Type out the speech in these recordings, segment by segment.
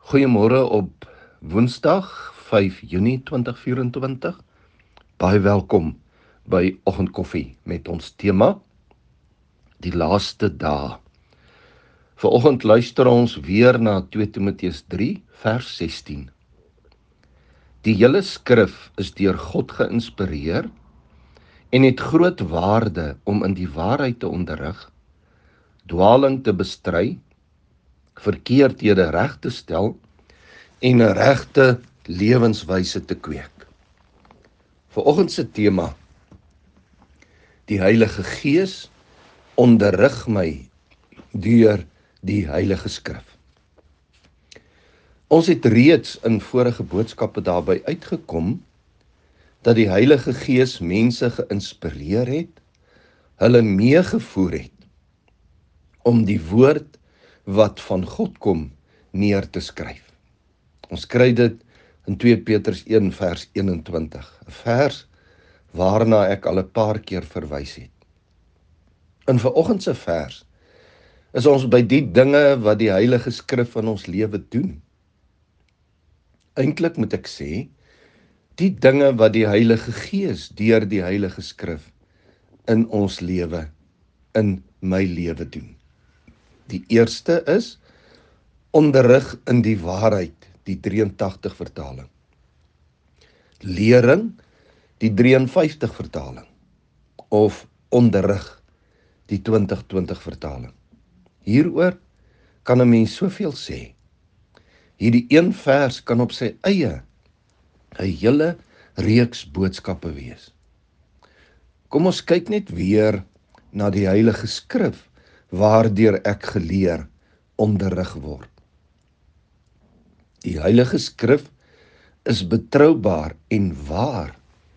Goeiemôre op Woensdag 5 Junie 2024. Baie welkom by Oggendkoffie met ons tema die laaste dae. Vanoggend luister ons weer na 2 Timoteus 3 vers 16. Die hele skrif is deur God geïnspireer en het groot waarde om in die waarheid te onderrig, dwaling te bestry, verkeerdhede reg te stel en 'n regte lewenswyse te kweek. Vanoggend se tema: die Heilige Gees onderrig my deur die Heilige Skrif. Ons het reeds in vorige boodskappe daarby uitgekom dat die Heilige Gees mense geïnspireer het, hulle meegevoer het om die woord wat van God kom neer te skryf. Ons kry dit in 2 Petrus 1 vers 21, 'n vers waarna ek al 'n paar keer verwys het. In vanoggend se vers is ons by die dinge wat die Heilige Skrif in ons lewe doen. Eintlik moet ek sê, die dinge wat die Heilige Gees deur die Heilige Skrif in ons lewe, in my lewe doen. Die eerste is onderrig in die waarheid, die 83 vertaling. Lering, die 53 vertaling. Of onderrig, die 2020 vertaling. Hieroor kan 'n mens soveel sê. Hierdie een vers kan op sy eie 'n hele reeks boodskappe wees. Kom ons kyk net weer na die Heilige Skrif waardeur ek geleer, onderrig word. Die Heilige Skrif is betroubaar en waar.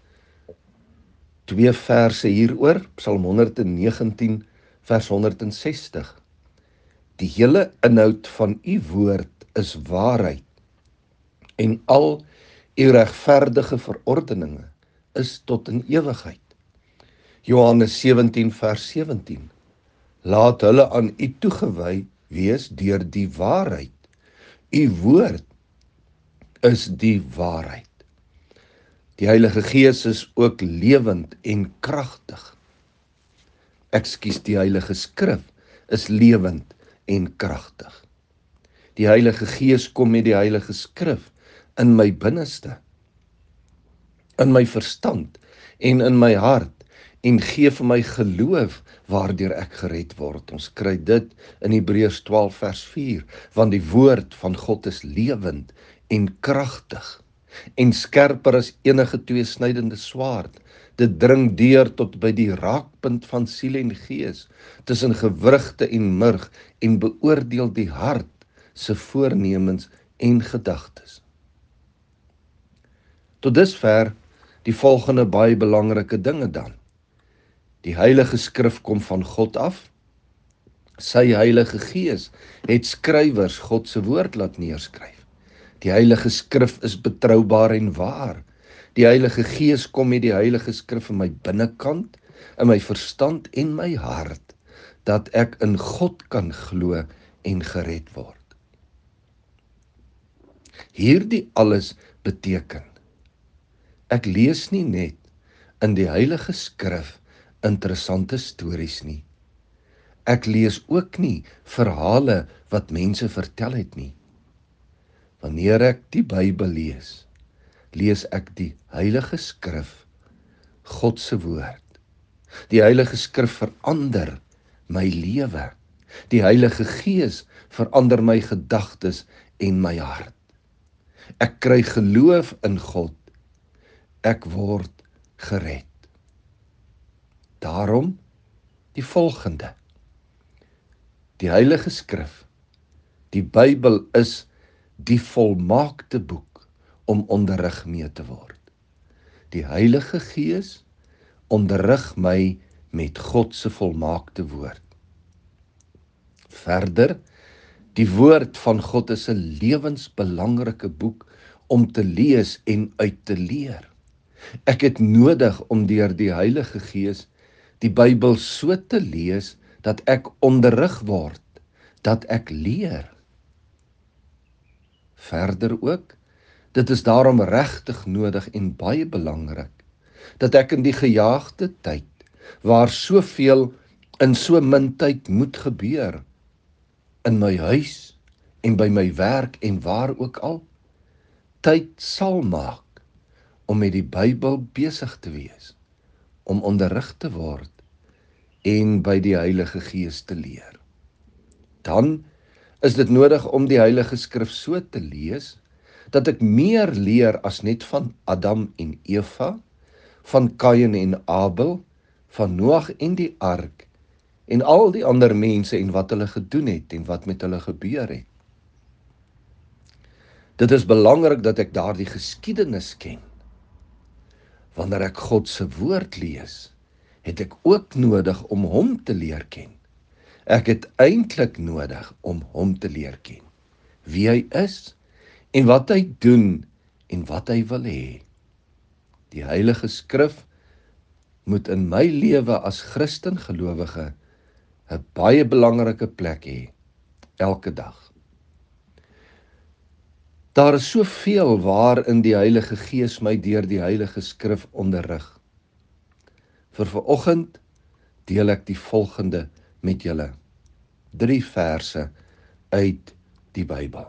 2 verse hieroor, Psalm 119 vers 160. Die hele inhoud van u woord is waarheid en al u regverdige verordeninge is tot in ewigheid. Johannes 17 vers 17. Laat hulle aan u toegewy wees deur die waarheid. U woord is die waarheid. Die Heilige Gees is ook lewend en kragtig. Die Heilige Skrif is lewend en kragtig. Die Heilige Gees kom met die Heilige Skrif in my binneste, in my verstand en in my hart en gee vir my geloof waardeur ek gered word. Ons kry dit in Hebreërs 12 vers 4, want die woord van God is lewend en kragtig en skerper as enige tweesnydende swaard. Dit dring deur tot by die raakpunt van siel en gees, tussen gewrigte en murg, en beoordeel die hart se voornemens en gedagtes. Tot dusver die volgende baie belangrike dinge dan. Die Heilige Skrif kom van God af. Sy Heilige Gees het skrywers God se woord laat neerskryf. Die Heilige Skrif is betroubaar en waar. Die Heilige Gees kom met die Heilige Skrif in my binnekant, in my verstand en my hart, dat ek in God kan glo en gered word. Hierdie alles beteken, ek lees nie net in die Heilige Skrif interessante stories nie. Ek lees ook nie verhale wat mense vertel het nie. Wanneer ek die Bybel lees, lees ek die Heilige Skrif, God se woord. Die Heilige Skrif verander my lewe. Die Heilige Gees verander my gedagtes en my hart. Ek kry geloof in God. Ek word gered. Daarom die volgende. Die Heilige Skrif, die Bybel is die volmaakte boek om onderrig mee te word. Die Heilige Gees onderrig my met God se volmaakte woord. Verder, die woord van God is 'n lewensbelangrike boek om te lees en uit te leer. Ek het nodig om deur die Heilige Gees die Bybel so te lees dat ek onderrig word, dat ek leer. Verder ook, dit is daarom regtig nodig en baie belangrik, dat ek in die gejaagde tyd, waar soveel in so min tyd moet gebeur, in my huis en by my werk en waar ook al, tyd sal maak om met die Bybel besig te wees, om onderrig te word en by die Heilige Gees te leer. Dan is dit nodig om die Heilige Skrif so te lees, dat ek meer leer as net van Adam en Eva, van Kain en Abel, van Noag en die ark, en al die ander mense en wat hulle gedoen het en wat met hulle gebeur het. Dit is belangrik dat ek daardie geskiedenis ken. Wanneer ek God se woord lees, het ek ook nodig om hom te leer ken. Ek het eintlik nodig om hom te leer ken. Wie hy is en wat hy doen en wat hy wil hê. Die Heilige Skrif moet in my lewe as Christen gelowige 'n baie belangrike plek hê, elke dag. Daar is soveel waarin die Heilige Gees my deur die Heilige Skrif onderrig. Vir vanoggend deel ek die volgende met julle. 3 verse uit die Bybel.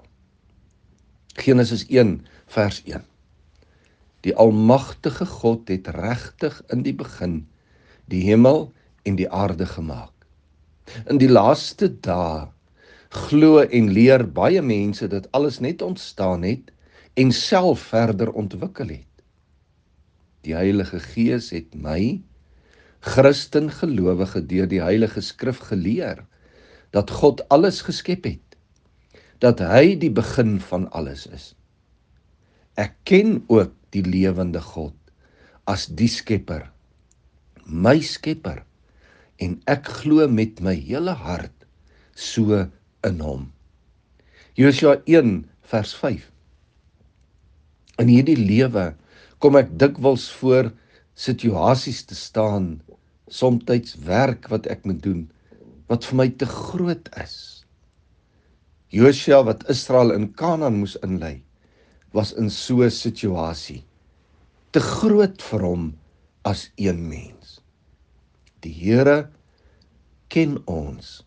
Genesis 1 vers 1. Die almagtige God het regtig in die begin die hemel en die aarde gemaak. In die laaste dae glo en leer baie mense dat alles net ontstaan het en self verder ontwikkel het. Die Heilige Gees het my, Christen gelowige, deur die Heilige Skrif geleer dat God alles geskep het, dat hy die begin van alles is. Ek ken ook die lewende God as die skepper, my skepper, en ek glo met my hele hart so in hom. Josua 1 vers 5. In hierdie lewe kom ek dikwels voor situasies te staan, somtyds werk wat ek moet doen, wat vir my te groot is. Josua wat Israel in Kanaan moes inlei, was in so 'n situasie, te groot vir hom as een mens. Die Here ken ons.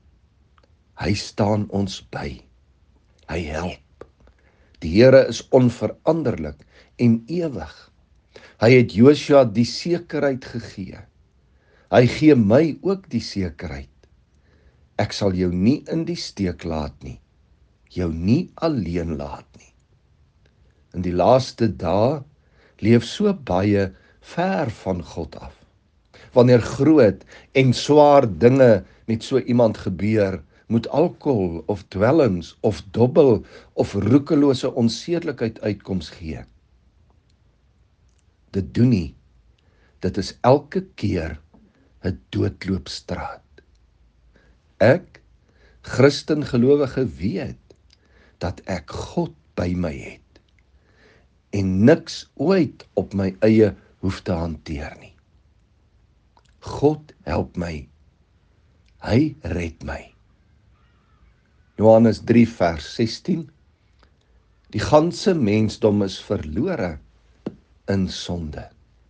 Hy staan ons by. Hy help. Die Here is onveranderlik en ewig. Hy het Josua die sekerheid gegee. Hy gee my ook die sekerheid. Ek sal jou nie in die steek laat nie. Jou nie alleen laat nie. In die laaste dae leef so baie ver van God af. Wanneer groot en swaar dinge met so iemand gebeur, moet alkohol of dwelms of dobbel of roekelose onsedelikheid uitkoms gee. Dit doen nie. Dit is elke keer 'n doodloopstraat. Ek, Christen gelowige, weet dat ek God by my het en niks ooit op my eie hoef te hanteer nie. God help my. Hy red my. Johannes 3 vers 16. Die ganse mensdom is verlore in sonde.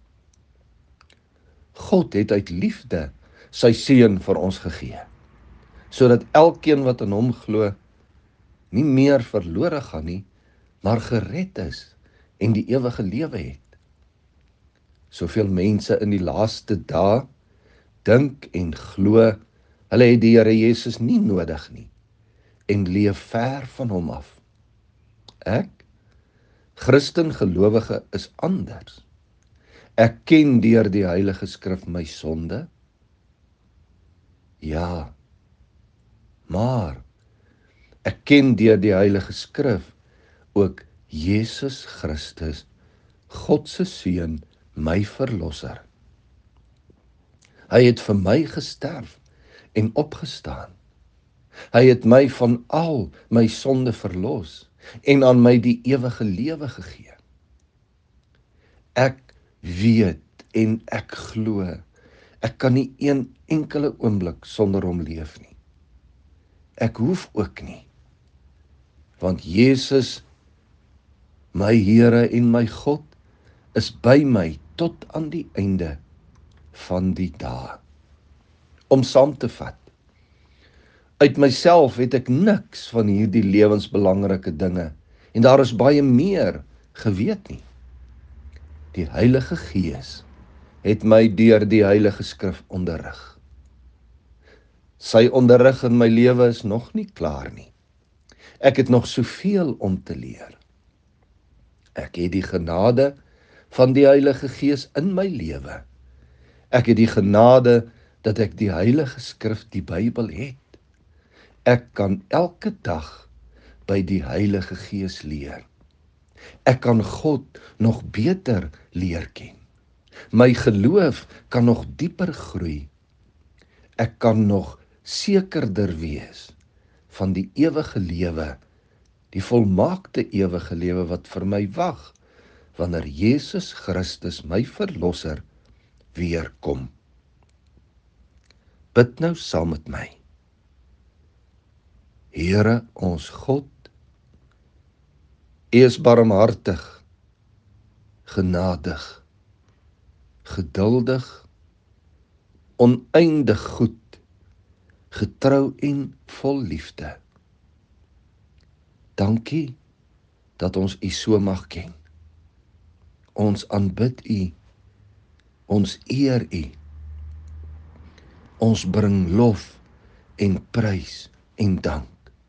God het uit liefde sy seun vir ons gegee, sodat elkeen wat in hom glo nie meer verlore gaan nie, maar gered is en die ewige lewe het. Soveel mense in die laaste dae dink en glo hulle het die Here Jesus nie nodig nie en leef ver van hom af. Ek, Christen gelowige, is anders. Ek ken deur die Heilige Skrif my sonde. Ja, maar ek ken deur die Heilige Skrif ook Jesus Christus, God se seun, my verlosser. Hy het vir my gesterf en opgestaan. Hy het my van al my sonde verlos en aan my die ewige lewe gegee. Ek weet en ek glo, ek kan nie een enkele oomblik sonder hom leef nie. Ek hoef ook nie. want Jesus, my Here en my God, is by my tot aan die einde van die dae. Om saam te vat, uit myself het ek niks van hierdie lewensbelangrike dinge, en daar is baie meer geweet nie. Die Heilige Gees het my deur die Heilige Skrif onderrig. Sy onderrig in my lewe is nog nie klaar nie. Ek het nog soveel om te leer. Ek het die genade van die Heilige Gees in my lewe. Ek het die genade dat ek die Heilige Skrif, die Bybel het. Ek kan elke dag by die Heilige Gees leer. Ek kan God nog beter leer ken. My geloof kan nog dieper groei. Ek kan nog sekerder wees van die ewige lewe, die volmaakte ewige lewe wat vir my wag, wanneer Jesus Christus, my Verlosser, weer kom. Bid nou saam met my. Here ons God, U is barmhartig, genadig, geduldig, oneindig goed, getrou en vol liefde. Dankie dat ons U so mag ken. Ons aanbid U, ons eer U. Ons bring lof en prys en dank.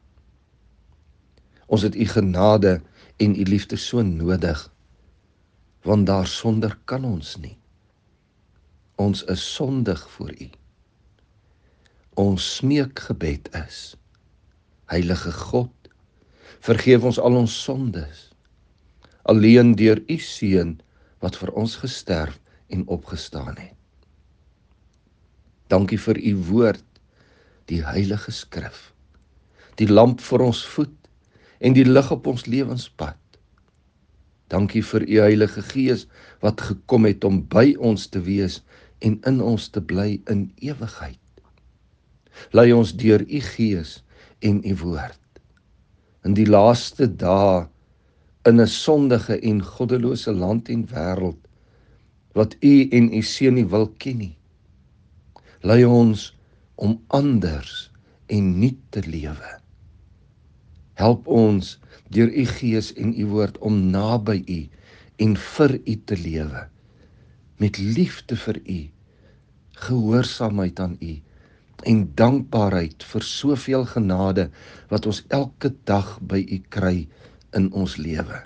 Ons het U genade en U liefde so nodig, want daarsonder kan ons nie. Ons is sondig voor U. Ons smeekgebed is: Heilige God, vergeef ons al ons sondes, alleen deur U Seun wat vir ons gesterf en opgestaan het. Dankie vir U woord, die Heilige Skrif, die lamp vir ons voet en die lig op ons lewenspad. Dankie vir U Heilige Gees wat gekom het om by ons te wees en in ons te bly in ewigheid. Lei ons deur U Gees en U woord. In die laaste dae, in 'n sondige en goddelose land en wêreld, wat U en U Seun nie wil ken nie. Lei ons om anders en nuut te lewe. Help ons deur U Gees en U woord om naby U en vir U te lewe, met liefde vir U, gehoorsaamheid aan U en dankbaarheid vir soveel genade wat ons elke dag by U kry in ons lewe.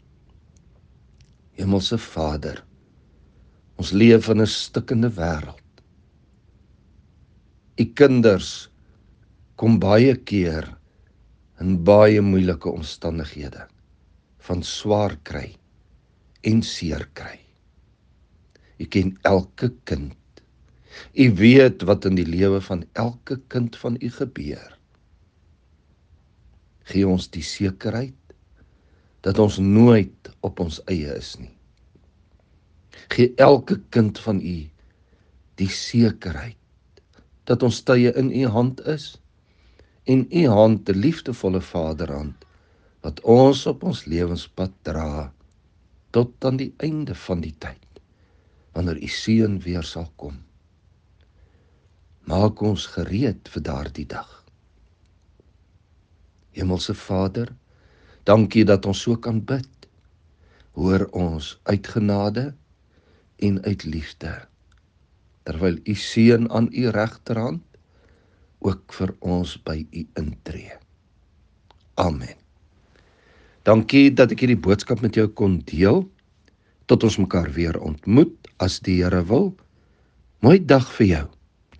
Hemelse Vader, ons leef in 'n stikkende wêreld. U kinders kom baie keer in baie moeilike omstandighede, van swaar kry en seer kry. U ken elke kind. U weet wat in die lewe van elke kind van U gebeur. Gee ons die sekerheid dat ons nooit op ons eie is nie. Gee elke kind van U die sekerheid dat ons tye in U hand is en U hand, die liefdevolle Vaderhand, wat ons op ons lewenspad dra tot aan die einde van die tyd, wanneer U Seun weer sal kom. Maak ons gereed vir daardie dag. Hemelse Vader, dankie dat ons so kan bid. Hoor ons uit genade en uit liefde, terwyl U Seun aan U regterhand ook vir ons by U intree. Amen. Dankie dat ek hierdie boodskap met jou kon deel. Tot ons mekaar weer ontmoet, as die Here wil. Mooi dag vir jou.